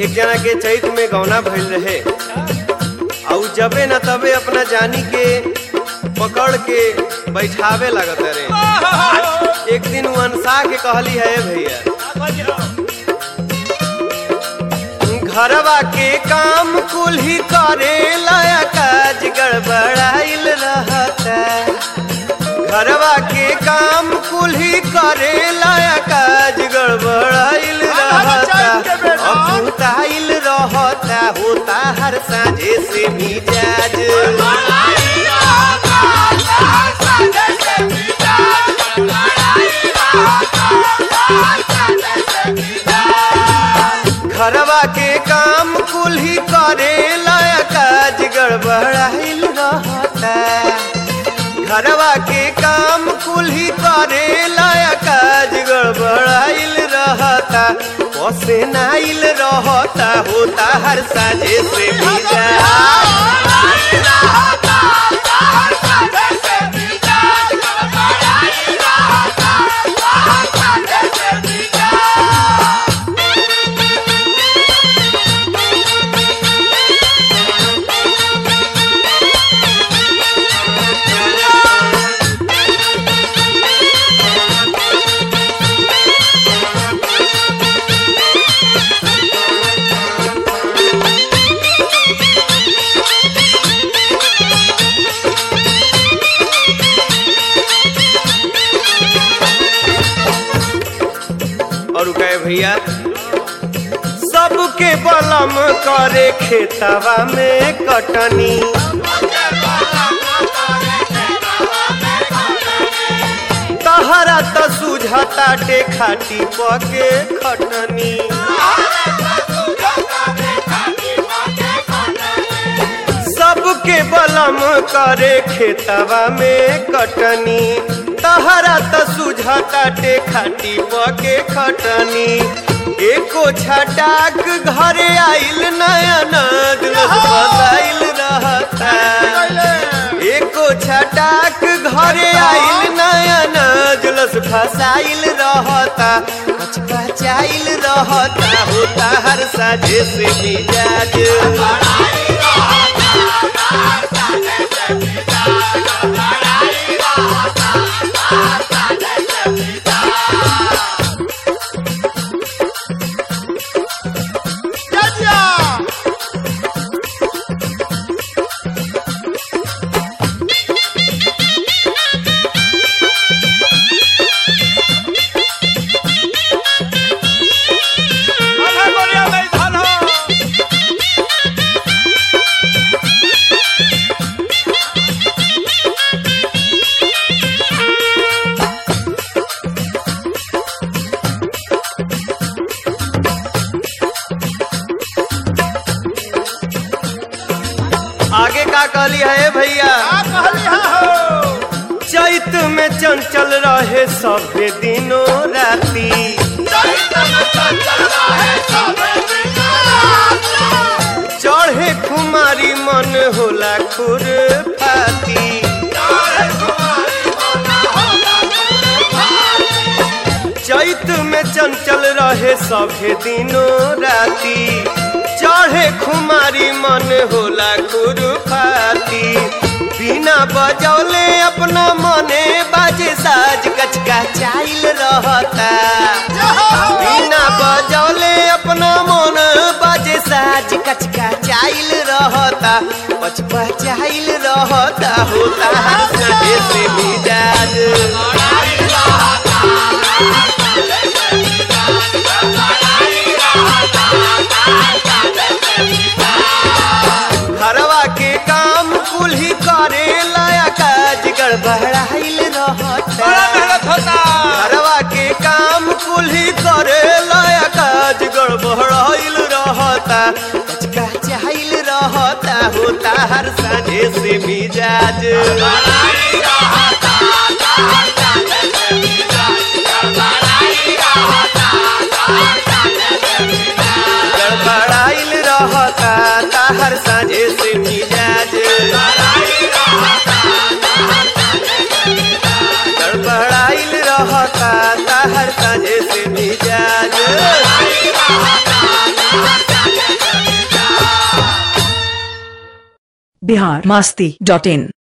एक जना के चैत में गौना भइल रहे और जबे न तबे अपना जानी के पकड़ के बैठावे लगत रे। एक दिन वो अनसा के कहली है भैया घरवा के काम कुल्ही करे लाया काज गड़बड़ाइल रहता। घरवा के काम कुल्ही करे लाया काज गड़बड़ाइल रहता। अकुताइल रहता होता हर साँझे से मिजाज। घरवा के काम कुल्ही करे लाया काज गड़बड़ाइल रहता। घरवा के काम कुल्ही करे लाया काज गड़बड़ाइल रहता। पसेनाइल रहता होता हर साँझे से मिजाज। और कहे भैया सबके बलम करे खेतवा में कटनी। तहरा त सुझता टे खाटी पके खटनी। सबके बलम करे खेतवा में कटनी। तहरा त सुझता टे खाटी पके खटनी। एको छटाक घरे आइल नया नाद फसाइल रहता। एको छटाक घरे आइल नया नाजलस फसाइल रहता। कचकचाइल रहता होता हर साँझे से मिजाज। आगे का कहली है भैया चैत में चंचल रहे सभे दिनों राती। चढ़े खुमारी मन होला खुरपाती। चैत में चंचल रहे सभे दिनों राती। चढ़े खुमारी मन होला खुरपाती। बिना बजौले अपना मने बाजे साज कचकचाइल रहता। बिना बजौले अपना मन बाजे साज कचकचाइल रहता। पचपचाइल रहता होता हर साँझे से मिजाज। घरवा के काम कुल्ही करे लाया काज गड़बड़ाइल रहता। घरवा के काम कुल्ही करे लाया काज गड़बड़ाइल रहता। कचकचाइल रहता होता हर साँझे से मिजाज। गड़बड़ाइल रहता हर साँझे से मिजाज। गड़बड़ाइल रहता हर साँझे से मिजाज। biharmasti.in